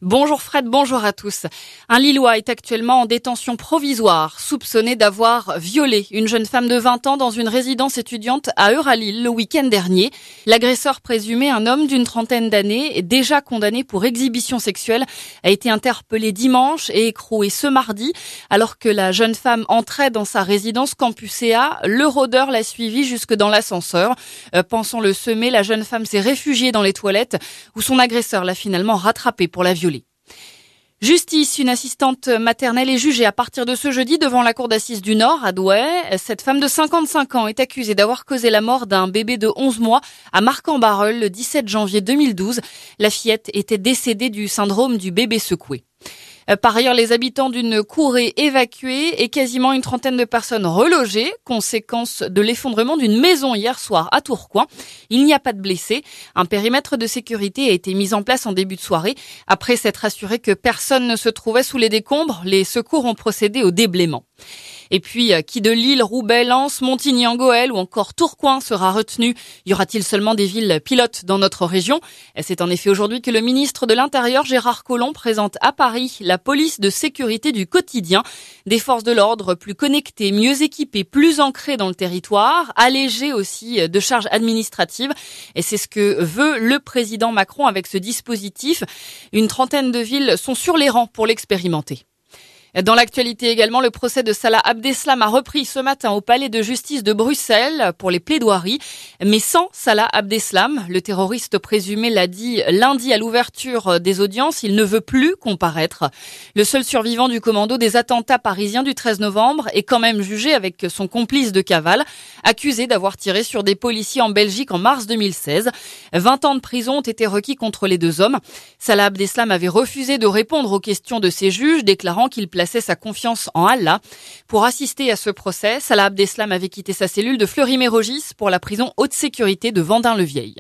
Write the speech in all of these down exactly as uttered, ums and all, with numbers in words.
Bonjour Fred, bonjour à tous. Un Lillois est actuellement en détention provisoire, soupçonné d'avoir violé une jeune femme de vingt ans dans une résidence étudiante à Euralille le week-end dernier. L'agresseur présumé, un homme d'une trentaine d'années, déjà condamné pour exhibition sexuelle, a été interpellé dimanche et écroué ce mardi. Alors que la jeune femme entrait dans sa résidence Campuséa, le rôdeur l'a suivi jusque dans l'ascenseur. Euh, pensant le semer, la jeune femme s'est réfugiée dans les toilettes où son agresseur l'a finalement rattrapée pour la violer. Justice, une assistante maternelle est jugée à partir de ce jeudi devant la cour d'assises du Nord à Douai. Cette femme de cinquante-cinq ans est accusée d'avoir causé la mort d'un bébé de onze mois à Marcq-en-Barœul le dix-sept janvier deux mille douze. La fillette était décédée du syndrome du bébé secoué. Par ailleurs, les habitants d'une cour est évacués et quasiment une trentaine de personnes relogées, conséquence de l'effondrement d'une maison hier soir à Tourcoing. Il n'y a pas de blessés. Un périmètre de sécurité a été mis en place en début de soirée. Après s'être assuré que personne ne se trouvait sous les décombres, les secours ont procédé au déblaiement. Et puis, qui de Lille, Roubaix, Lens, Montigny-en-Gohelle ou encore Tourcoing sera retenu? Y aura-t-il seulement des villes pilotes dans notre région? C'est en effet aujourd'hui que le ministre de l'Intérieur, Gérard Collomb, présente à Paris la police de sécurité du quotidien. Des forces de l'ordre plus connectées, mieux équipées, plus ancrées dans le territoire, allégées aussi de charges administratives. Et c'est ce que veut le président Macron avec ce dispositif. Une trentaine de villes sont sur les rangs pour l'expérimenter. Dans l'actualité également, le procès de Salah Abdeslam a repris ce matin au palais de justice de Bruxelles pour les plaidoiries, mais sans Salah Abdeslam. Le terroriste présumé l'a dit lundi à l'ouverture des audiences, il ne veut plus comparaître. Le seul survivant du commando des attentats parisiens du treize novembre est quand même jugé avec son complice de cavale, accusé d'avoir tiré sur des policiers en Belgique en mars deux mille seize. vingt ans de prison ont été requis contre les deux hommes. Salah Abdeslam avait refusé de répondre aux questions de ses juges, déclarant qu'il plaçait sa confiance en Allah. Pour assister à ce procès, Salah Abdeslam avait quitté sa cellule de Fleury-Mérogis pour la prison haute sécurité de Vendin-le-Vieil.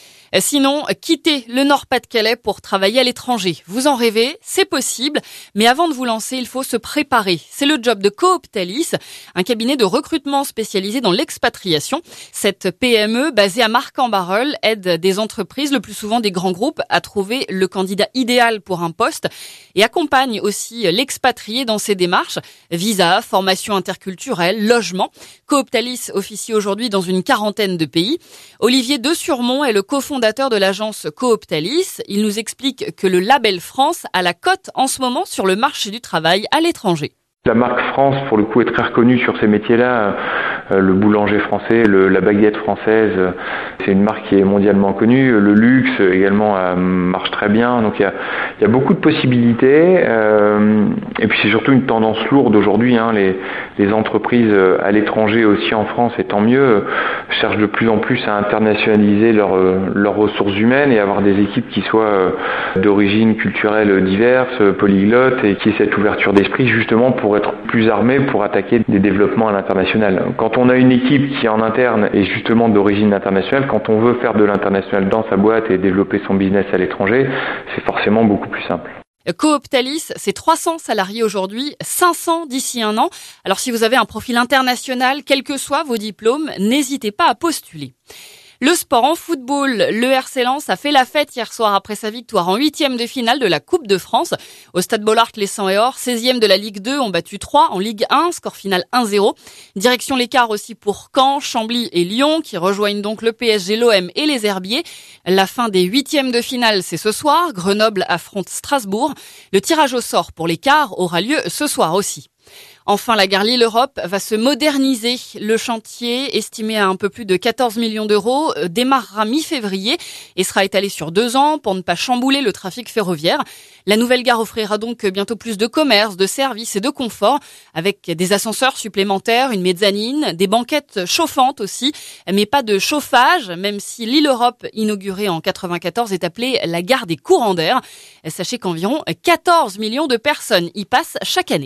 Sinon, quitter le Nord-Pas-de-Calais pour travailler à l'étranger. Vous en rêvez, c'est possible, mais avant de vous lancer, il faut se préparer. C'est le job de Cooptalis, un cabinet de recrutement spécialisé dans l'expatriation. Cette P M E, basée à Marcq-en-Barœul, aide des entreprises, le plus souvent des grands groupes, à trouver le candidat idéal pour un poste et accompagne aussi l'expatrié dans ses démarches. Visa, formation interculturelle, logement. Cooptalis officie aujourd'hui dans une quarantaine de pays. Olivier de Surmont est le cofondateur de l'agence Cooptalis. Il nous explique que le label France a la cote en ce moment sur le marché du travail à l'étranger. La marque France, pour le coup, est très reconnue sur ces métiers-là. Euh, le boulanger français, le, la baguette française, euh, c'est une marque qui est mondialement connue. Le luxe également euh, marche très bien. Donc il y a, il y a beaucoup de possibilités. Euh, et puis c'est surtout une tendance lourde aujourd'hui. Hein. Les, les entreprises à l'étranger, aussi en France, et tant mieux, cherchent de plus en plus à internationaliser leur, leurs ressources humaines et avoir des équipes qui soient d'origine culturelle diverse, polyglottes, et qui aient cette ouverture d'esprit justement pour être plus armés pour attaquer des développements à l'international. Quand on a une équipe qui en interne est justement d'origine internationale, quand on veut faire de l'international dans sa boîte et développer son business à l'étranger, c'est forcément beaucoup plus simple. Cooptalis, c'est trois cents salariés aujourd'hui, cinq cents d'ici un an. Alors si vous avez un profil international, quels que soient vos diplômes, n'hésitez pas à postuler. Le sport en football, le R C Lens a fait la fête hier soir après sa victoire en huitième de finale de la Coupe de France. Au Stade Bollaert, les cent et or, seizième de la Ligue deux, ont battu trois en Ligue un, score final un zéro. Direction l'écart aussi pour Caen, Chambly et Lyon, qui rejoignent donc le P S G, l'O M et les Herbiers. La fin des huitièmes de finale, c'est ce soir. Grenoble affronte Strasbourg. Le tirage au sort pour les quarts aura lieu ce soir aussi. Enfin, la gare Lille-Europe va se moderniser. Le chantier, estimé à un peu plus de quatorze millions d'euros, démarrera mi-février et sera étalé sur deux ans pour ne pas chambouler le trafic ferroviaire. La nouvelle gare offrira donc bientôt plus de commerce, de services et de confort, avec des ascenseurs supplémentaires, une mezzanine, des banquettes chauffantes aussi, mais pas de chauffage, même si Lille-Europe, inaugurée en quatre-vingt-quatorze, est appelée la gare des courants d'air. Sachez qu'environ quatorze millions de personnes y passent chaque année.